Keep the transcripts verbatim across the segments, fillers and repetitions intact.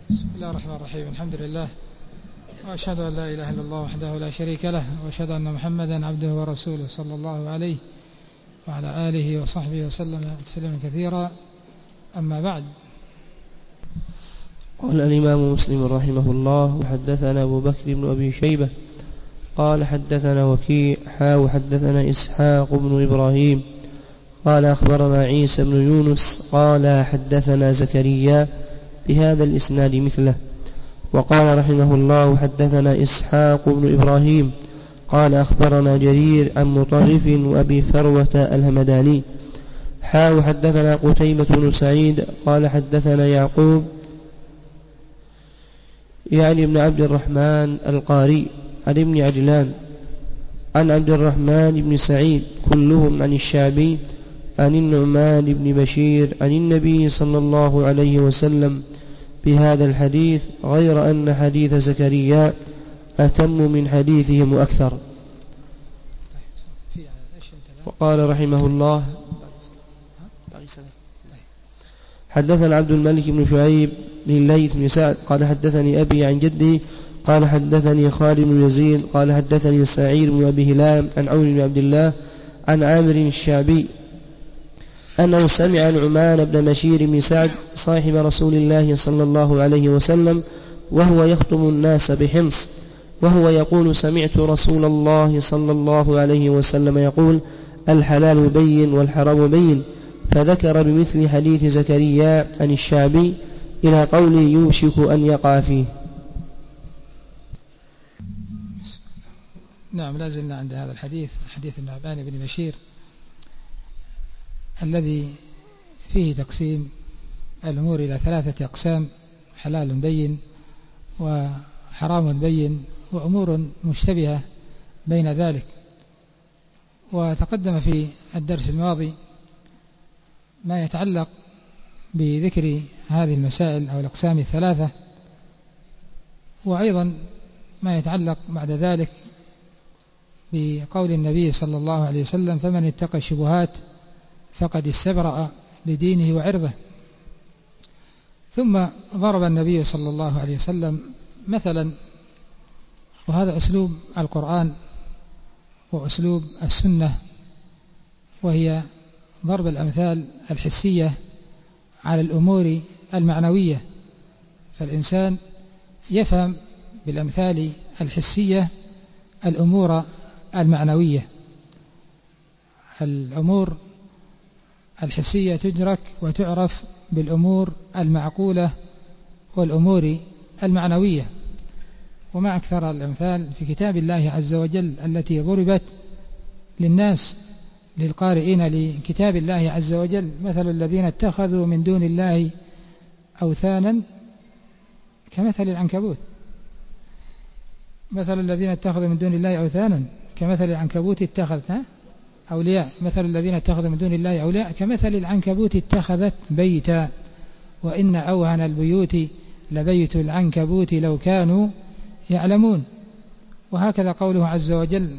بسم الله الرحمن الرحيم. الحمد لله، وأشهد أن لا إله إلا الله وحده لا شريك له، وأشهد أن محمدا عبده ورسوله صلى الله عليه وعلى آله وصحبه وسلم تسليما كثيرا. أما بعد، قال الإمام مسلم رحمه الله: وحدثنا أبو بكر بن أبي شيبة قال حدثنا وكيع حا وحدثنا إسحاق بن إبراهيم قال أخبرنا عيسى بن يونس قال حدثنا زكريا بهذا الإسناد مثله. وقال رحمه الله: حدثنا إسحاق بن إبراهيم قال أخبرنا جرير عن مطرف وأبي فروة الهمداني حا وحدثنا قتيبة بن سعيد قال حدثنا يعقوب يعني ابن عبد الرحمن القاري عن ابن عجلان عن عبد الرحمن بن سعيد كلهم عن الشعبي عن النعمان بن بشير عن النبي صلى الله عليه وسلم بهذا الحديث، غير أن حديث زكريا أتم من حديثهم وأكثر. وقال رحمه الله: حدثنا عبد الملك بن شعيب لليث بن سعد قال حدثني أبي عن جدي قال حدثني خالد بن يزيد قال حدثني سعيد بن أبي هلال عن عون بن عبد الله عن عامر الشعبي أنه سمع نعمان بن بشير بن سعد صاحب رسول الله صلى الله عليه وسلم وهو يخطب الناس بحمص وهو يقول: سمعت رسول الله صلى الله عليه وسلم يقول: الحلال بين والحرام بين، فذكر بمثل حديث زكريا عن الشعبي إلى قوله يوشك أن يقع فيه. نعم، لازلنا عند هذا الحديث، حديث النعمان بن بشير الذي فيه تقسيم الأمور إلى ثلاثة أقسام: حلال بين وحرام بين وأمور مشتبهة بين ذلك. وتقدم في الدرس الماضي ما يتعلق بذكر هذه المسائل أو الأقسام الثلاثة، وأيضا ما يتعلق بعد ذلك بقول النبي صلى الله عليه وسلم: فمن اتقى الشبهات فقد استبرأ لدينه وعرضه. ثم ضرب النبي صلى الله عليه وسلم مثلا، وهذا أسلوب القرآن وأسلوب السنة، وهي ضرب الأمثال الحسية على الأمور المعنوية، فالإنسان يفهم بالأمثال الحسية الأمور المعنوية. الأمور الحسية تدرك وتعرف بالأمور المعقولة والأمور المعنوية. وما أكثر الأمثال في كتاب الله عز وجل التي ضربت للناس للقارئين لكتاب الله عز وجل: مثل الذين اتخذوا من دون الله أوثانا كمثل العنكبوت مثل الذين اتخذوا من دون الله أوثانا كمثل العنكبوت اتخذت أولياء مثل الذين اتخذوا من دون الله أولياء كمثل العنكبوت اتخذت بيتا وإن أوهن البيوت لبيت العنكبوت لو كانوا يعلمون. وهكذا قوله عز وجل: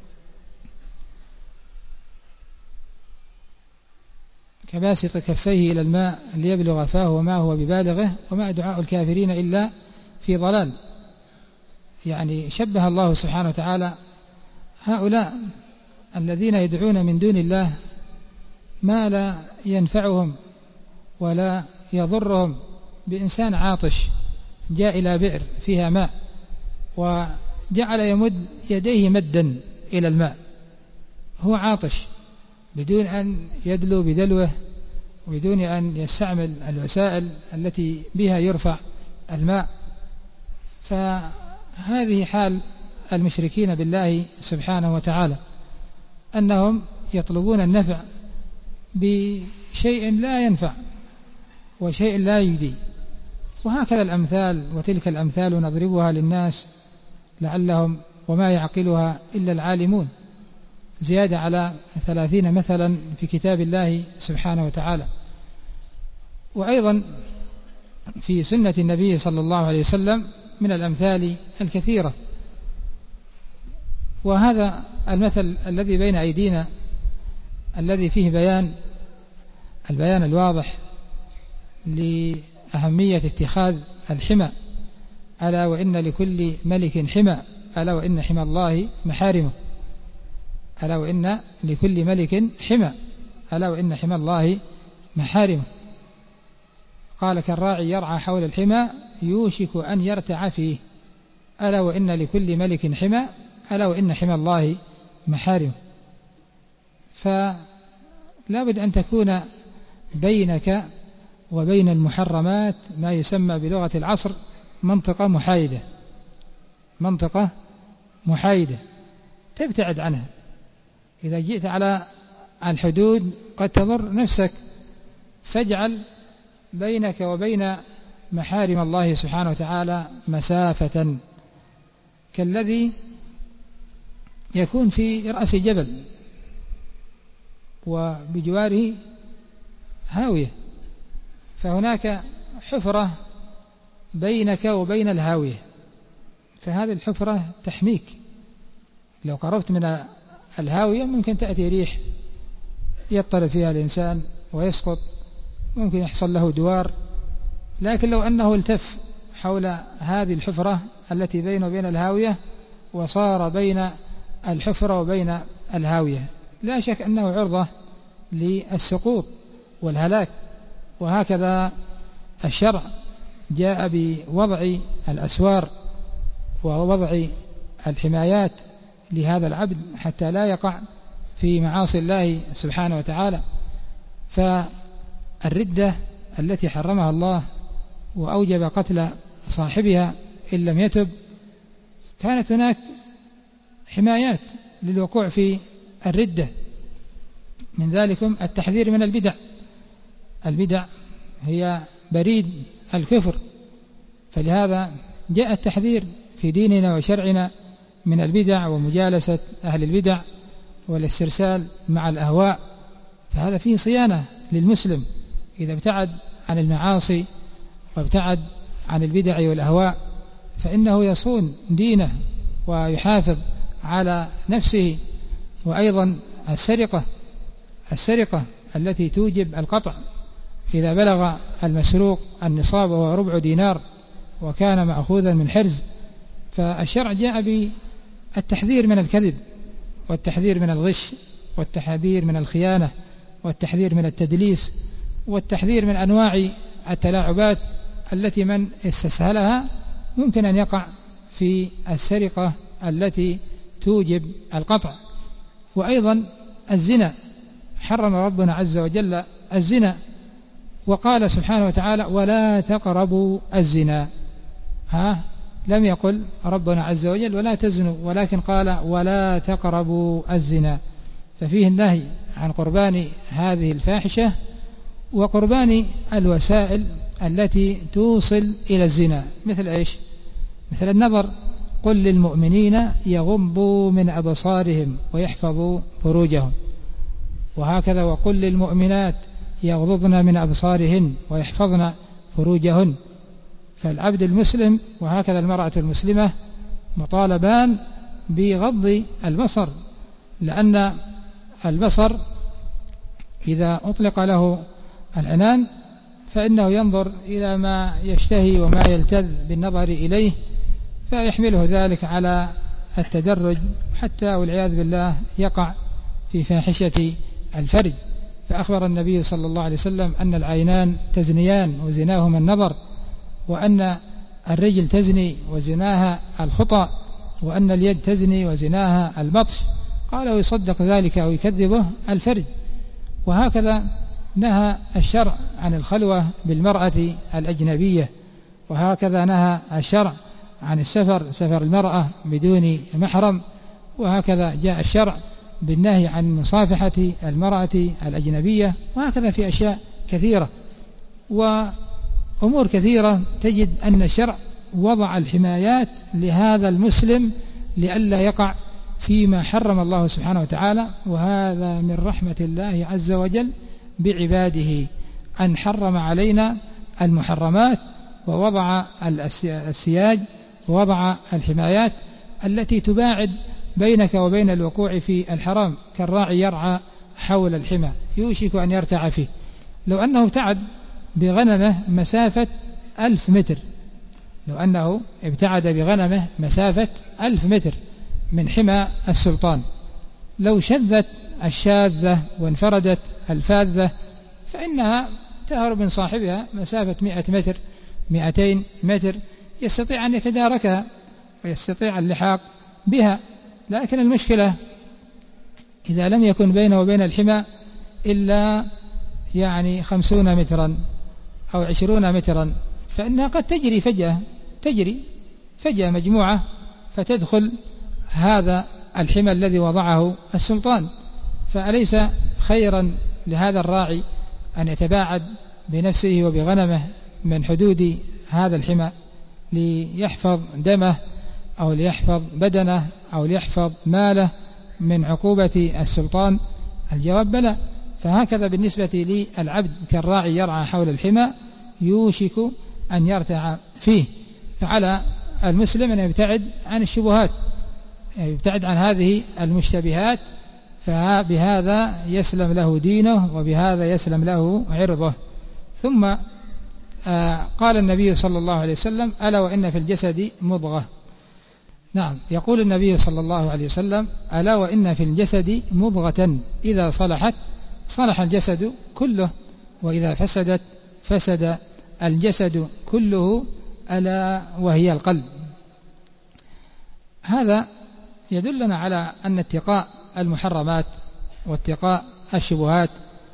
كباسط كفيه إلى الماء ليبلغ فاه وما هو ببالغه وما دعاء الكافرين إلا في ضلال. يعني شبه الله سبحانه وتعالى هؤلاء الذين يدعون من دون الله ما لا ينفعهم ولا يضرهم بإنسان عاطش جاء إلى بئر فيها ماء وجعل يمد يديه مدا إلى الماء، هو عاطش بدون أن يدلو بدلوه وبدون أن يستعمل الوسائل التي بها يرفع الماء. فهذه حال المشركين بالله سبحانه وتعالى، أنهم يطلبون النفع بشيء لا ينفع وشيء لا يجدي. وهكذا الأمثال وتلك الأمثال نضربها للناس لعلهم وما يعقلها إلا العالمون، زيادة على ثلاثين مثلا في كتاب الله سبحانه وتعالى. وأيضا في سنة النبي صلى الله عليه وسلم من الأمثال الكثيرة. وهذا المثل الذي بين أيدينا الذي فيه بيان البيان الواضح لأهمية اتخاذ الحمى، ألا وإن لكل ملك حمى، ألا وإن حمى الله محارمه، ألا وإن لكل ملك حمى، ألا وإن حمى الله محارمه. قال كالراعي يرعى حول الحمى يوشك أن يرتع فيه، ألا وإن لكل ملك حمى، ألا وإن حمى الله محارمه. فلا بد أن تكون بينك وبين المحرمات ما يسمى بلغة العصر منطقة محايدة، منطقة محايدة تبتعد عنها. إذا جئت على الحدود قد تضر نفسك، فاجعل بينك وبين محارم الله سبحانه وتعالى مسافة، كالذي يكون في رأس جبل وبجواره هاوية، فهناك حفرة بينك وبين الهاوية، فهذه الحفرة تحميك. لو قربت من الهاوية ممكن تأتي ريح يضطرب فيها الإنسان ويسقط، ممكن يحصل له دوار. لكن لو أنه التف حول هذه الحفرة التي بينه وبين الهاوية وصار بين الحفرة وبين الهاوية، لا شك أنه عرضة للسقوط والهلاك. وهكذا الشرع جاء بوضع الأسوار ووضع الحمايات لهذا العبد حتى لا يقع في معاصي الله سبحانه وتعالى. فالردة التي حرمها الله وأوجب قتل صاحبها إن لم يتب، كانت هناك حمايات للوقوع في الردة، من ذلكم التحذير من البدع. البدع هي بريد الكفر، فلهذا جاء التحذير في ديننا وشرعنا من البدع ومجالسة أهل البدع والاسترسال مع الأهواء. فهذا فيه صيانة للمسلم إذا ابتعد عن المعاصي وابتعد عن البدع والأهواء، فإنه يصون دينه ويحافظ على نفسه. وأيضا السرقة، السرقة التي توجب القطع إذا بلغ المسروق النصاب وهو ربع دينار وكان مأخوذا من حرز، فالشرع جاء بالتحذير من الكذب والتحذير من الغش والتحذير من الخيانة والتحذير من التدليس والتحذير من أنواع التلاعبات التي من استسهلها ممكن أن يقع في السرقة التي توجب القطع. وأيضا الزنا، حرم ربنا عز وجل الزنا وقال سبحانه وتعالى ولا تقربوا الزنا. ها لم يقل ربنا عز وجل ولا تزنوا، ولكن قال ولا تقربوا الزنا، ففيه النهي عن قربان هذه الفاحشة وقربان الوسائل التي توصل إلى الزنا، مثل إيش؟ مثل النظر، قل للمؤمنين يغضوا من أبصارهم ويحفظوا فروجهم، وهكذا وقل للمؤمنات يغضضن من أبصارهن ويحفظن فروجهن. فالعبد المسلم وهكذا المرأة المسلمة مطالبان بغض البصر، لأن البصر إذا أطلق له العنان فإنه ينظر إلى ما يشتهي وما يلتذ بالنظر إليه، فيحمله ذلك على التدرج حتى والعياذ بالله يقع في فاحشة الفرج. فأخبر النبي صلى الله عليه وسلم أن العينان تزنيان وزناهما النظر، وأن الرجل تزني وزناها الخطأ، وأن اليد تزني وزناها البطش. قال ويصدق ذلك أو يكذبه الفرج. وهكذا نهى الشرع عن الخلوة بالمرأة الأجنبية، وهكذا نهى الشرع عن السفر، سفر المرأة بدون محرم، وهكذا جاء الشرع بالنهي عن مصافحة المرأة الأجنبية، وهكذا في أشياء كثيرة وأمور كثيرة تجد أن الشرع وضع الحمايات لهذا المسلم لئلا يقع فيما حرم الله سبحانه وتعالى. وهذا من رحمة الله عز وجل بعباده أن حرم علينا المحرمات ووضع السياج ووضع الحمايات التي تباعد بينك وبين الوقوع في الحرام، كالراعي يرعى حول الحمى يوشك أن يرتع فيه. لو أنه ابتعد بغنمه مسافة ألف متر لو أنه ابتعد بغنمه مسافة ألف متر من حمى السلطان، لو شذت الشاذة وانفردت الفاذة فإنها تهرب من صاحبها مسافة مئة متر مئتين متر، يستطيع أن يتداركها ويستطيع اللحاق بها. لكن المشكلة إذا لم يكن بينه وبين الحمى إلا يعني خمسون مترا أو عشرون مترا، فإنها قد تجري فجأة تجري فجأة مجموعة فتدخل هذا الحمى الذي وضعه السلطان. فأليس خيرا لهذا الراعي أن يتباعد بنفسه وبغنمه من حدود هذا الحمى ليحفظ دمه أو ليحفظ بدنه أو ليحفظ ماله من عقوبة السلطان؟ الجواب بلى. فهكذا بالنسبة للعبد كالراعي يرعى حول الحمى يوشك أن يرتع فيه. فعلى المسلم أن يبتعد عن الشبهات، يبتعد عن هذه المشتبهات، فبهذا يسلم له دينه وبهذا يسلم له عرضه. ثم آه قال النبي صلى الله عليه وسلم: ألا وإن في الجسد مضغة. نعم، يقول النبي صلى الله عليه وسلم: ألا وإن في الجسد مضغة إذا صلحت صلح الجسد كله وإذا فسدت فسد الجسد كله، ألا وهي القلب. هذا يدلنا على أن اتقاء المحرمات واتقاء الشبهات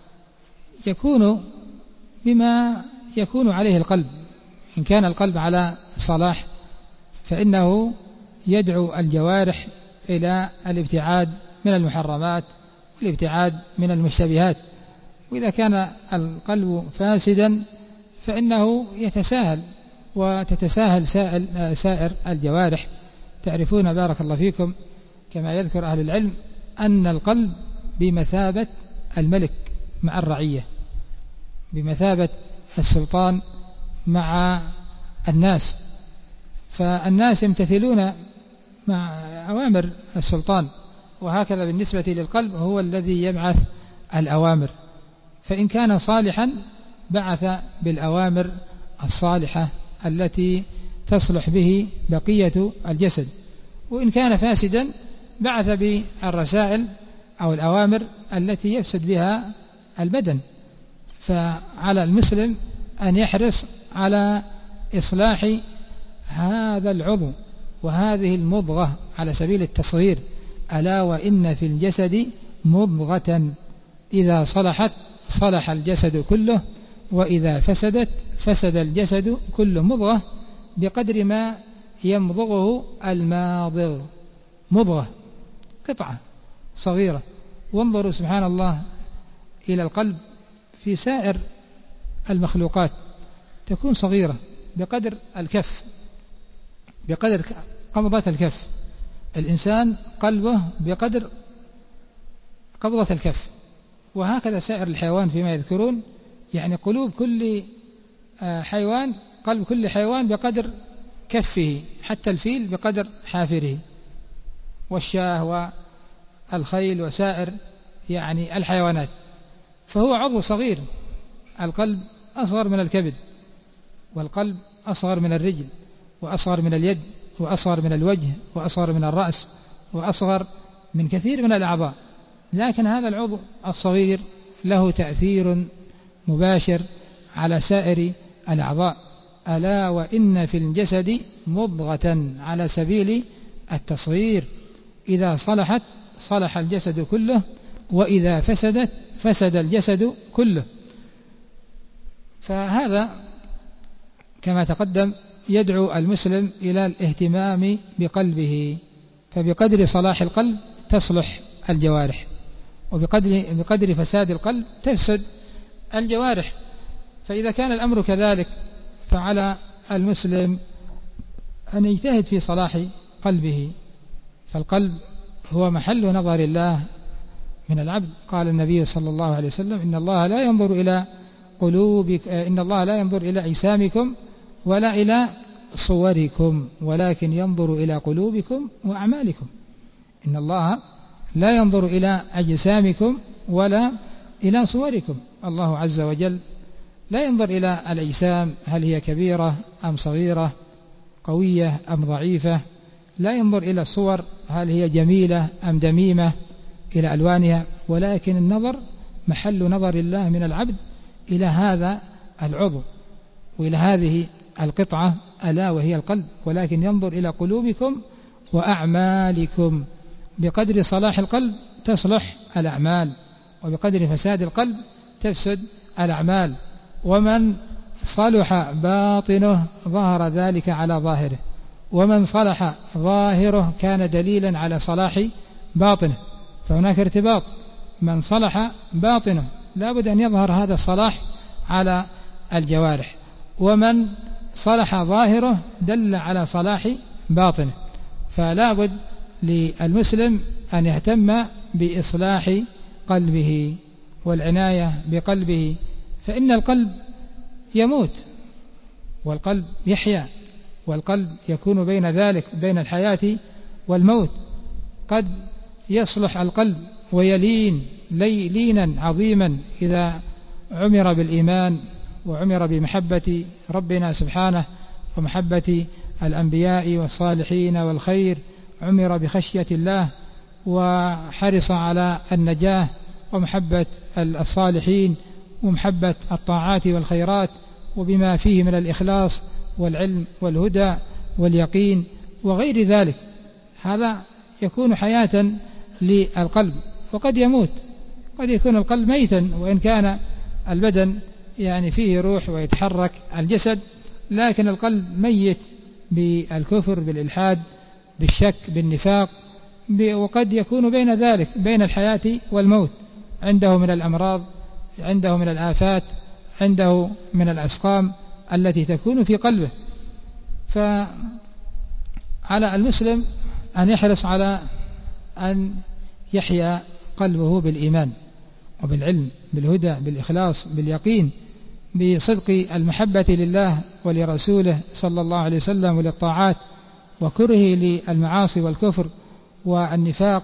يكون بما يكون عليه القلب. إن كان القلب على صلاح فإنه يدعو الجوارح إلى الابتعاد من المحرمات والابتعاد من المشتبهات. وإذا كان القلب فاسدا فإنه يتساهل وتتساهل سائر الجوارح. تعرفون بارك الله فيكم كما يذكر أهل العلم أن القلب بمثابة الملك مع الرعية، بمثابة السلطان مع الناس. فالناس يمتثلون مع أوامر السلطان، وهكذا بالنسبة للقلب هو الذي يبعث الأوامر. فإن كان صالحا بعث بالأوامر الصالحة التي تصلح به بقية الجسد، وإن كان فاسدا بعث بالرسائل أو الأوامر التي يفسد بها البدن. فعلى المسلم أن يحرص على إصلاح هذا العضو وهذه المضغة على سبيل التصغير: ألا وإن في الجسد مضغة إذا صلحت صلح الجسد كله وإذا فسدت فسد الجسد كله. مضغة بقدر ما يمضغه الماضغ، مضغة قطعة صغيرة. وانظروا سبحان الله إلى القلب في سائر المخلوقات تكون صغيرة بقدر الكف، بقدر قبضة الكف. الإنسان قلبه بقدر قبضة الكف، وهكذا سائر الحيوان فيما يذكرون. يعني قلوب كل حيوان، قلب كل حيوان بقدر كفه، حتى الفيل بقدر حافره، والشاه والخيل وسائر يعني الحيوانات. فهو عضو صغير. القلب أصغر من الكبد، والقلب أصغر من الرجل، وأصغر من اليد، وأصغر من الوجه، وأصغر من الرأس، وأصغر من كثير من الأعضاء. لكن هذا العضو الصغير له تأثير مباشر على سائر الأعضاء. ألا وإن في الجسد مضغة على سبيل التصغير: إذا صلحت صلح الجسد كله وإذا فسدت فسد الجسد كله. فهذا كما تقدم يدعو المسلم إلى الاهتمام بقلبه، فبقدر صلاح القلب تصلح الجوارح، وبقدر بقدر فساد القلب تفسد الجوارح. فإذا كان الأمر كذلك فعلى المسلم أن يجتهد في صلاح قلبه، فالقلب هو محل نظر الله من العبد. قال النبي صلى الله عليه وسلم: إن الله لا ينظر إلى قلوبك إن الله لا ينظر إلى أجسامكم ولا إلى صوركم ولكن ينظر إلى قلوبكم وأعمالكم. إن الله لا ينظر إلى أجسامكم ولا إلى صوركم. الله عز وجل لا ينظر إلى الأجسام هل هي كبيرة أم صغيرة، قوية أم ضعيفة، لا ينظر إلى الصور هل هي جميلة أم دميمة إلى ألوانها، ولكن النظر محل نظر الله من العبد إلى هذا العضو وإلى هذه القطعة ألا وهي القلب، ولكن ينظر إلى قلوبكم وأعمالكم. بقدر صلاح القلب تصلح الأعمال، وبقدر فساد القلب تفسد الأعمال. ومن صلح باطنه ظهر ذلك على ظاهره، ومن صلح ظاهره كان دليلا على صلاح باطنه، فهناك ارتباط. من صلح باطنه لا بد أن يظهر هذا الصلاح على الجوارح، ومن صلح ظاهره دل على صلاح باطنه. فلا بد للمسلم أن يهتم بإصلاح قلبه والعناية بقلبه، فإن القلب يموت والقلب يحيا، والقلب يكون بين ذلك بين الحياة والموت. قد يصلح القلب ويلين لينا عظيما إذا عمر بالإيمان وعمر بمحبة ربنا سبحانه ومحبة الأنبياء والصالحين والخير، عمر بخشية الله وحرص على النجاة ومحبة الصالحين ومحبة الطاعات والخيرات، وبما فيه من الإخلاص والعلم والهدى واليقين وغير ذلك. هذا يكون حياة للقلب. وقد يموت، قد يكون القلب ميتا وإن كان البدن يعني فيه روح ويتحرك الجسد، لكن القلب ميت بالكفر بالإلحاد بالشك بالنفاق. وقد يكون بين ذلك بين الحياة والموت، عنده من الأمراض، عنده من الآفات، عنده من الأسقام التي تكون في قلبه. فعلى المسلم أن يحرص على أن يحيا قلبه بالإيمان وبالعلم بالهدى بالإخلاص باليقين، بصدق المحبة لله ولرسوله صلى الله عليه وسلم وللطاعات، وكره للمعاصي والكفر والنفاق،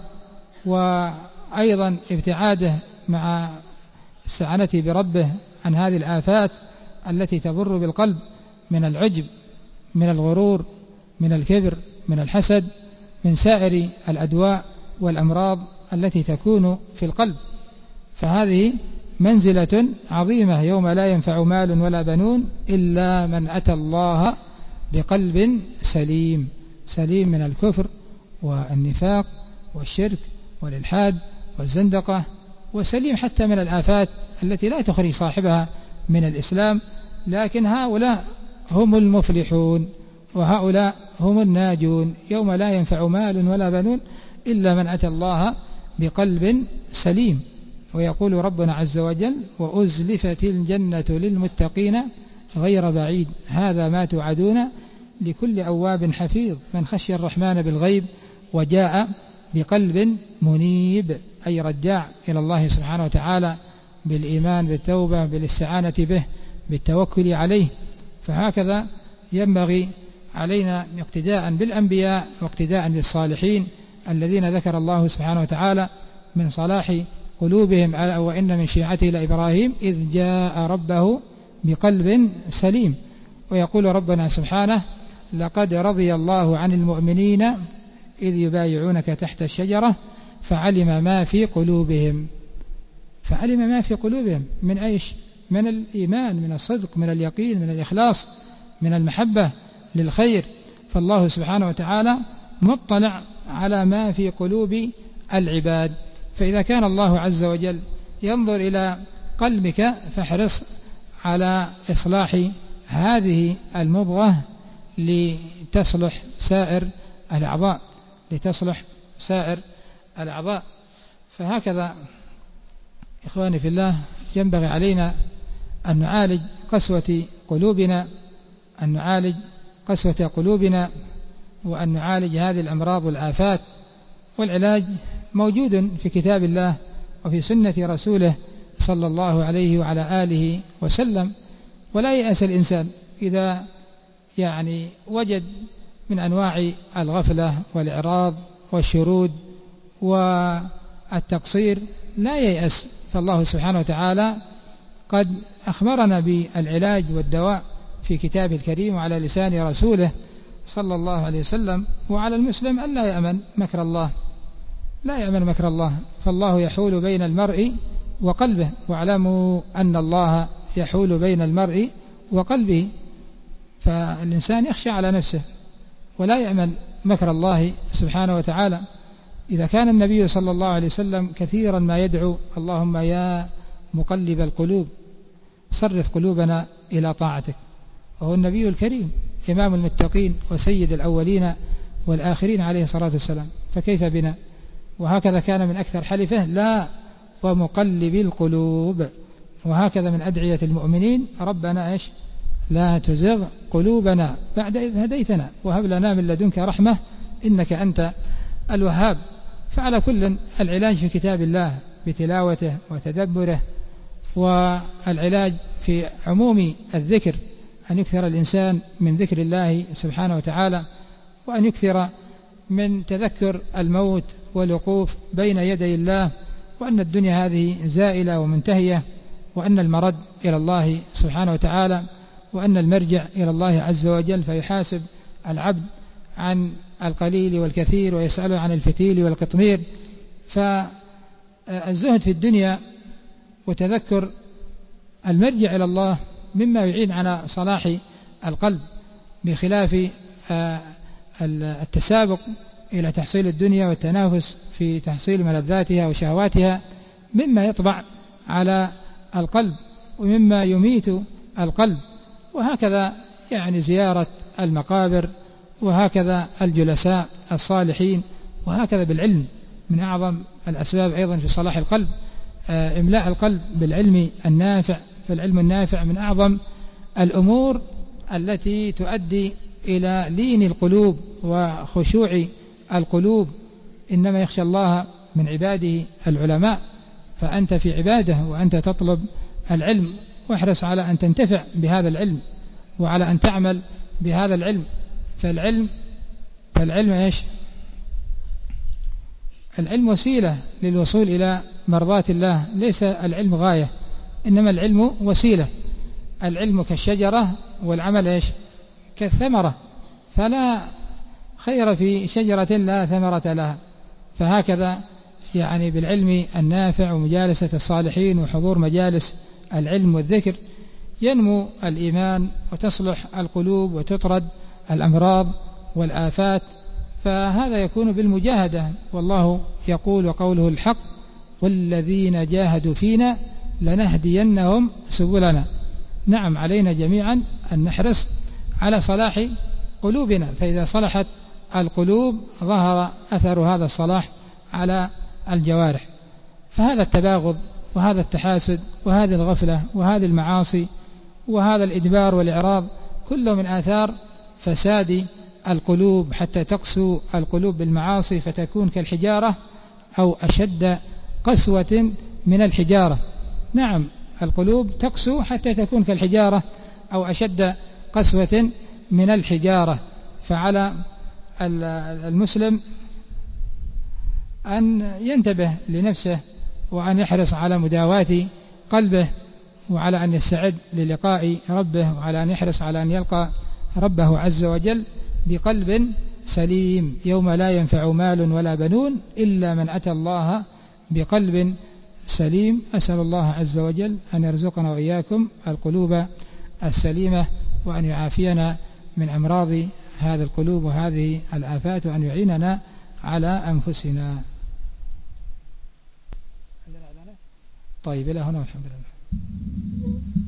وأيضا ابتعاده مع استعانة بربه عن هذه الآفات التي تضر بالقلب من العجب من الغرور من الكبر من الحسد من سائر الأدواء والأمراض التي تكون في القلب. فهذه منزلة عظيمة يوم لا ينفع مال ولا بنون إلا من أتى الله بقلب سليم، سليم من الكفر والنفاق والشرك والإلحاد والزندقة، وسليم حتى من الآفات التي لا تخرج صاحبها من الإسلام. لكن هؤلاء هم المفلحون وهؤلاء هم الناجون يوم لا ينفع مال ولا بنون إلا من أتى الله بقلب سليم. ويقول ربنا عز وجل: وأزلفت الجنة للمتقين غير بعيد هذا ما توعدون لكل أواب حفيظ من خشي الرحمن بالغيب وجاء بقلب منيب، أي رجاع إلى الله سبحانه وتعالى بالإيمان بالتوبة بالاستعانة به بالتوكل عليه. فهكذا ينبغي علينا اقتداء بالأنبياء واقتداء بالصالحين الذين ذكر الله سبحانه وتعالى من صلاح قلوبهم: وإن من شيعته لإبراهيم إذ جاء ربه بقلب سليم. ويقول ربنا سبحانه: لقد رضي الله عن المؤمنين إذ يبايعونك تحت الشجرة فعلم ما في قلوبهم. فعلم ما في قلوبهم من أيش؟ من الإيمان من الصدق من اليقين من الإخلاص من المحبة للخير. فالله سبحانه وتعالى مطلع على ما في قلوب العباد. فإذا كان الله عز وجل ينظر إلى قلبك فاحرص على إصلاح هذه المضغة لتصلح سائر الأعضاء لتصلح سائر الأعضاء. فهكذا إخواني في الله ينبغي علينا أن نعالج قسوة قلوبنا أن نعالج قسوة قلوبنا وأن نعالج هذه الأمراض والآفات. والعلاج موجود في كتاب الله وفي سنة رسوله صلى الله عليه وعلى آله وسلم. ولا يأس الإنسان إذا يعني وجد من أنواع الغفلة والإعراض والشرود والتقصير، لا ييأس، فالله سبحانه وتعالى قد أخبرنا بالعلاج والدواء في كتابه الكريم وعلى لسان رسوله، صلى الله عليه وسلم. وعلى المسلم أن لا يأمن مكر الله، لا يأمن مكر الله، فالله يحول بين المرء وقلبه، واعلموا أن الله يحول بين المرء وقلبه. فالإنسان يخشى على نفسه ولا يأمن مكر الله سبحانه وتعالى. إذا كان النبي صلى الله عليه وسلم كثيرا ما يدعو اللهم يا مقلب القلوب صرف قلوبنا إلى طاعتك، وهو النبي الكريم إمام المتقين وسيد الأولين والآخرين عليه الصلاة والسلام، فكيف بنا؟ وهكذا كان من أكثر حلفه لا ومقلب القلوب. وهكذا من أدعية المؤمنين ربنا إيش؟ لا تزغ قلوبنا بعد إذ هديتنا وهب لنا من لدنك رحمة إنك أنت الوهاب. فعلى كل العلاج في كتاب الله بتلاوته وتدبره، والعلاج في عموم الذكر أن يكثر الإنسان من ذكر الله سبحانه وتعالى، وأن يكثر من تذكر الموت والوقوف بين يدي الله، وأن الدنيا هذه زائلة ومنتهية، وأن المرد إلى الله سبحانه وتعالى، وأن المرجع إلى الله عز وجل فيحاسب العبد عن القليل والكثير ويسأله عن الفتيل والقطمير. فالزهد في الدنيا وتذكر المرجع إلى الله مما يعين على صلاح القلب، بخلاف التسابق إلى تحصيل الدنيا والتنافس في تحصيل ملذاتها وشهواتها، مما يطبع على القلب ومما يميت القلب. وهكذا يعني زيارة المقابر، وهكذا الجلساء الصالحين، وهكذا بالعلم من أعظم الأسباب أيضا في صلاح القلب إملاء القلب بالعلم النافع. فالعلم النافع من أعظم الأمور التي تؤدي إلى لين القلوب وخشوع القلوب. إنما يخشى الله من عباده العلماء، فأنت في عباده وأنت تطلب العلم، واحرص على أن تنتفع بهذا العلم وعلى أن تعمل بهذا العلم. فالعلم فالعلم إيش؟ العلم وسيلة للوصول إلى مرضاة الله، ليس العلم غاية، إنما العلم وسيلة. العلم كالشجرة والعمل إيش؟ كالثمرة، فلا خير في شجرة لا ثمرة لها. فهكذا يعني بالعلم النافع ومجالسة الصالحين وحضور مجالس العلم والذكر ينمو الإيمان وتصلح القلوب وتطرد الأمراض والآفات. فهذا يكون بالمجاهدة، والله يقول وقوله الحق والذين جاهدوا فينا لنهدينهم سبلنا. نعم، علينا جميعا أن نحرص على صلاح قلوبنا، فإذا صلحت القلوب ظهر أثر هذا الصلاح على الجوارح. فهذا التباغض وهذا التحاسد وهذه الغفلة وهذه المعاصي وهذا الإدبار والإعراض كله من آثار فساد القلوب، حتى تقسو القلوب بالمعاصي فتكون كالحجارة أو أشد قسوة من الحجارة. نعم، القلوب تقسو حتى تكون كالحجارة أو أشد قسوة من الحجارة. فعلى المسلم أن ينتبه لنفسه وأن يحرص على مداواة قلبه، وعلى أن يستعد للقاء ربه، وعلى أن يحرص على أن يلقى ربه عز وجل بقلب سليم يوم لا ينفع مال ولا بنون إلا من أتى الله بقلب سليم. أسأل الله عز وجل أن يرزقنا وإياكم القلوب السليمة، وأن يعافينا من أمراض هذه القلوب وهذه الآفات، وأن يعيننا على أنفسنا. طيب، إلى هنا والحمد لله.